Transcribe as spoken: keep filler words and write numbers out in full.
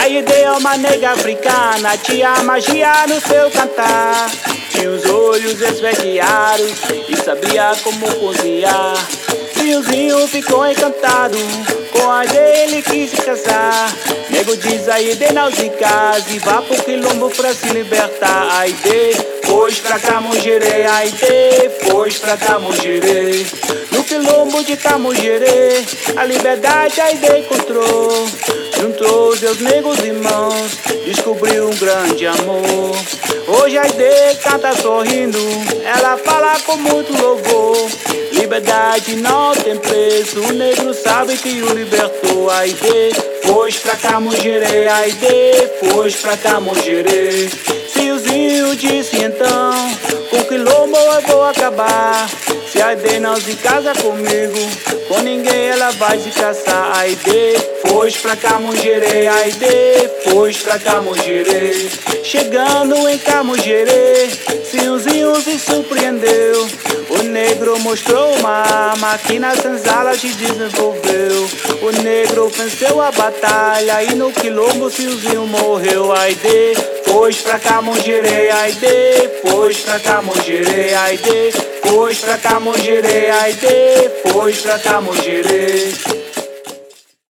Aide é uma nega africana, tinha magia no seu cantar. Tinha os olhos esverdeados e sabia como cozinhar. Tiozinho ficou encantado, com a dele quis se casar. Nego diz Aide não se case e vá pro quilombo pra se libertar. Aide pois pra Camugere, Aide pois pra Camugere. No quilombo de Camugere, a liberdade Aide encontrou. Juntou seus negros irmãos, descobriu um grande amor. Hoje Aide canta sorrindo, ela fala com muito louvor. Liberdade não tem preço, o negro sabe que o libertou. Aide pois pra Camugere, Aide pois pra Camugere. Tiozinho disse então, com quilombo eu vou acabar. Se Aide não se casa comigo, com ninguém ela vai se casar. Aide pois pra Camugere, Aide pois pra Camugere. Chegando em Camugere, Tiozinho se surpreendeu. O negro mostrou uma arma que na senzala se desenvolveu. O negro venceu a batalha e no quilombo Tiozinho morreu. Aide pois pra Camugere, Aide pois pra Camugere, Aide pois pra Camugere, Aide pois pra Camugere.